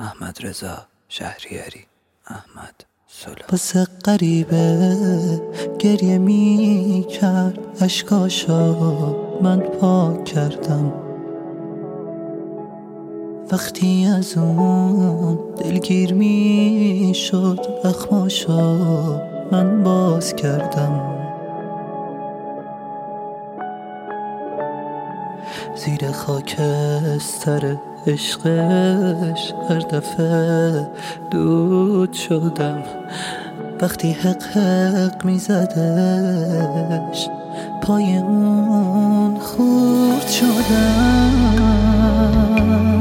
احمد رضا شهریاری. احمد سلو. واسه غریبه گریه می کرد، اشکاشا من پاک کردم. وقتی از اون دلگیر می شد، اخماشا من باز کردم. زیر خاکستر عشقش هر دفعه دود شدم. وقتی حق حق می زدش، پای اون خورد شدم.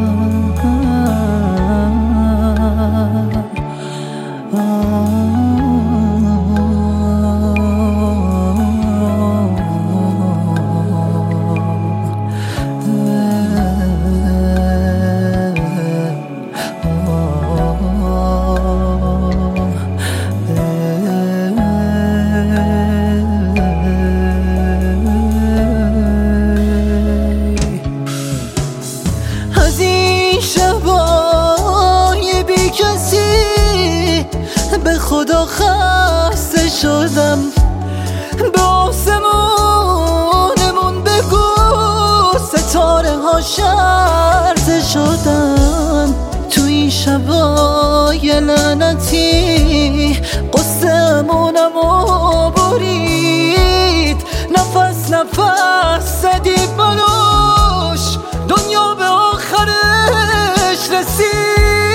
به خدا خسته شدم، به آسمونمون بگو ستاره ها شرط شدن. تو این شبای لعنتی قصه‌مونمو برید، نفس نفس زدی بلوش، دنیا به آخرش رسید.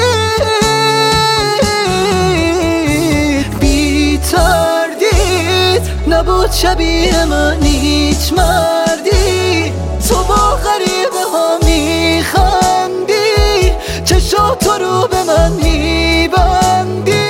نبود شبیه من هیچ مردی، تو با غریبه ها میخندی، چشاتو رو به من میبندی.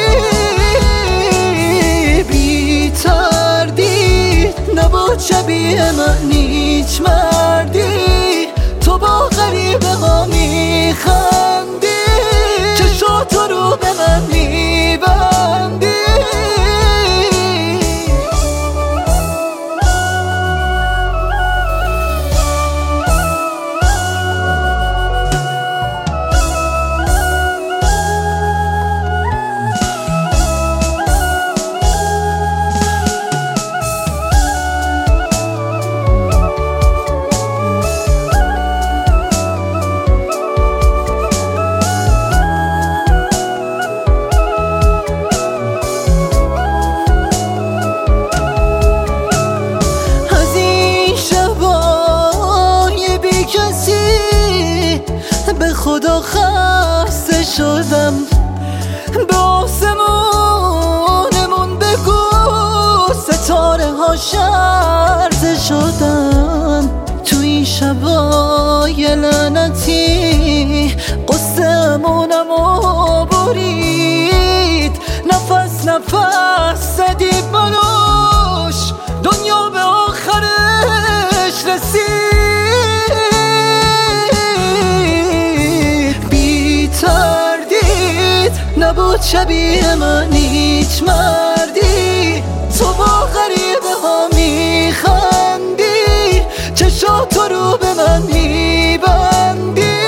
بی تردید نبود شبیه من هیچ مردی، تو با غریبه ها میخندی، چشاتو رو به من میبندی. به خدا خسته شدم، به آسمونمون بگو ستاره ها شرط شدن. تو این شبای لعنتی قصه‌مونمو برید، نفس نفس زدی بلوش، دنیا به آخرش رسید. نبود شبیه من هیچ مردی، تو با غریبه ها میخندی، چشاتو رو به من میبندی.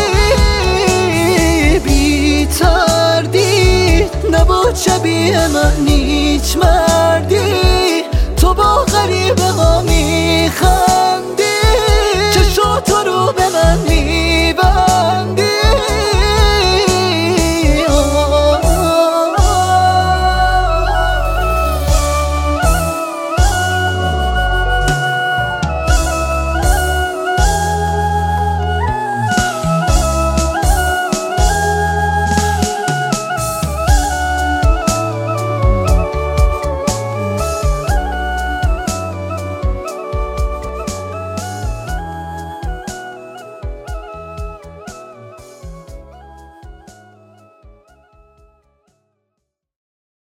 بی تردید نبود شبیه من هیچ مردی، تو با غریبه ها میخندی.